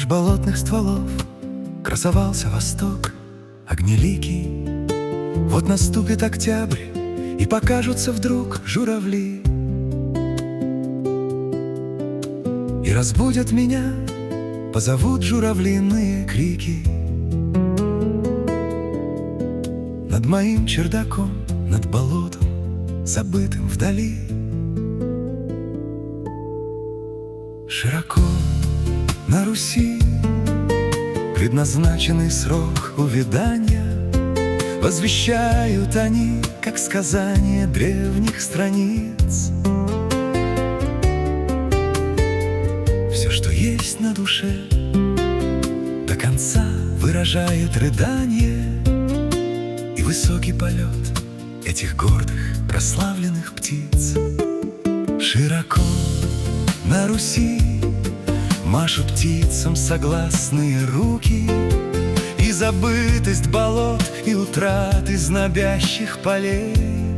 болотных стволов красовался восток огнеликий. Вот наступит октябрь, и покажутся вдруг журавли, и разбудят меня, позовут журавлиные крики. Над моим чердаком, над болотом, забытым вдали, широко на Руси предназначенный срок увядания возвещают они, как сказание древних страниц. Все, что есть на душе, до конца выражает рыдание и высокий полет этих гордых, прославленных птиц. Широко на Руси машут птицам согласные руки, и забытость болот, и утраты знобящих полей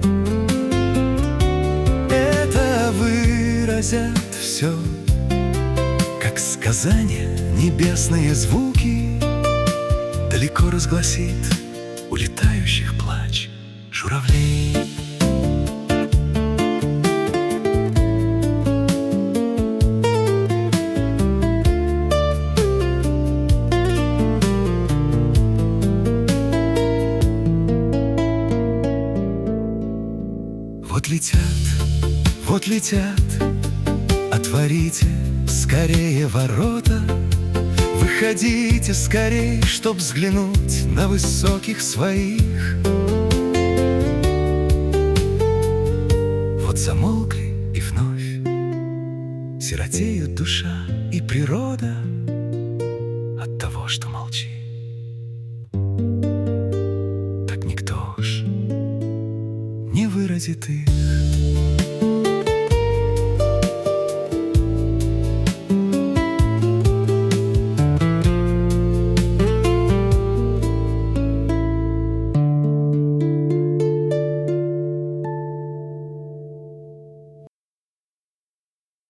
это выразят все, как сказания небесные звуки. Далеко разгласит улетающих плач журавлей. Вот летят, отворите скорее ворота, выходите скорей, чтоб взглянуть на высоких своих. Вот замолкли и вновь сиротеют душа и природа от того, что молчит. Так никто ж не выразит их.